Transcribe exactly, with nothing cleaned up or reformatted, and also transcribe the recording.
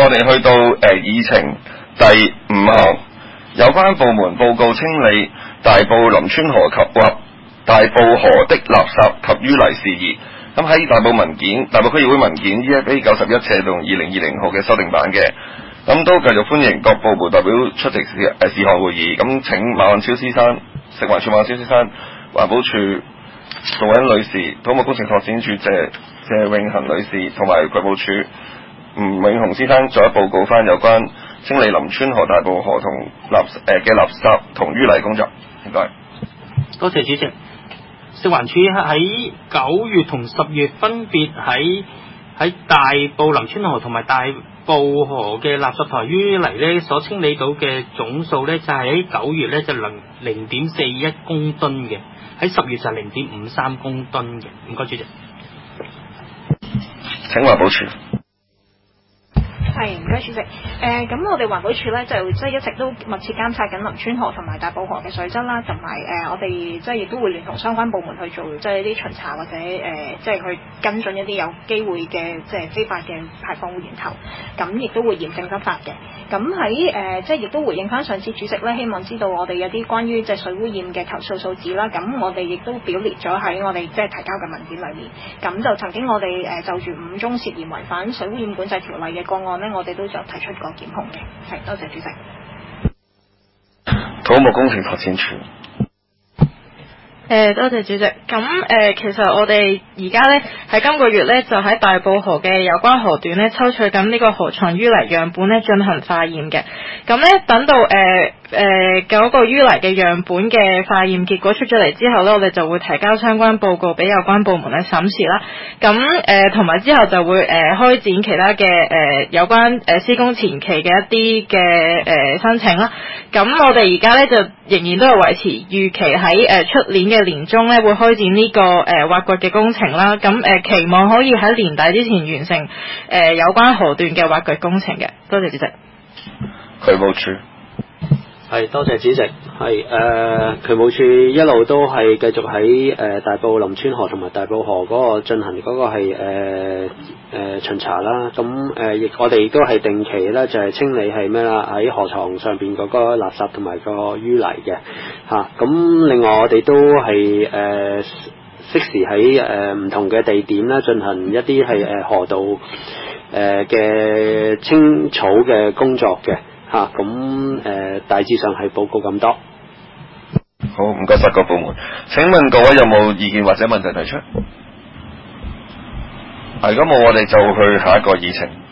我哋去到誒、呃、議程第五項，有關部門報告清理大埔林村河及或大埔河的垃圾及淤泥事宜。咁喺大埔文件、大埔區議會文件 E F A 九十一斜動二零二零號嘅修訂版嘅，咁都繼續歡迎各部門代表出席事誒事項會議。咁請馬漢超先生、食環署馬漢超先生、環保署杜欣女士、土木工程拓展署謝謝永恒女士同埋渠務署吳永雄先生再報告翻有關清理林村河、大埔河同垃誒嘅垃圾同淤泥工作。唔該。 多謝主席。食環署喺九月同十月分別喺喺大埔林村河同埋大埔河嘅垃圾同淤泥咧所清理到嘅總數咧就係喺九月咧就零零點四一公噸嘅，喺十月就零點五三公噸嘅。唔該，主席。 請環保署。 係，唔該主席。誒、呃，咁我哋環保署咧就即係一直都密切監察緊林村河同埋大埔河嘅水質啦，同埋誒我哋即係亦都會聯同相關部門去做即係啲巡查或者誒、呃、即係去跟進一啲有機會嘅即係非法嘅排放源頭，咁亦都會嚴正執法嘅。咁喺誒即係亦都回應翻上次主席咧，希望知道我哋有啲關於即係水污染嘅投訴數字啦。咁我哋亦都表列咗喺我哋即係提交嘅文件裏面。咁就曾經我哋誒、呃、就住五宗涉嫌違反水污染管制條例嘅個案咧，我哋都就提出過檢控嘅。係，多謝主席。 土木工程拓展署。 誒、呃，多謝主席。咁誒、呃，其實我哋而家咧喺今個月咧就喺大埔河嘅有關河段咧抽取緊呢個河床淤泥樣本咧進行化驗嘅。咁咧等到誒誒嗰個淤泥嘅樣本嘅化驗結果出咗嚟之後咧，我哋就會提交相關報告俾有關部門去審視啦。咁誒同埋之後就會誒、呃、開展其他嘅誒、呃、有關誒施工前期嘅一啲嘅誒申請啦。咁我哋而家咧就仍然都係維持預期喺誒出年嘅年中咧會開展呢、這個誒、呃、挖掘嘅工程啦。咁誒、呃、期望可以喺年底之前完成誒、呃、有關河段嘅挖掘工程嘅。多謝主席。 渠務署。 係，多謝主席。係誒，渠務署一路都係繼續喺誒、呃、大埔林村河同埋大埔河嗰個進行嗰個係誒誒巡查啦。咁誒亦我哋亦都係定期咧就係、是、清理係咩啦？喺河床上邊嗰個垃圾同埋個淤泥嘅嚇。咁、啊、另外我哋都係誒適時喺誒唔同嘅地點咧進行一啲係誒河道誒嘅、呃、清草嘅工作嘅。嚇，咁誒大致上係報告咁多。 好，唔該晒各部門。請問各位有冇意見或者問題提出？係，如果冇，我哋就去下一個議程。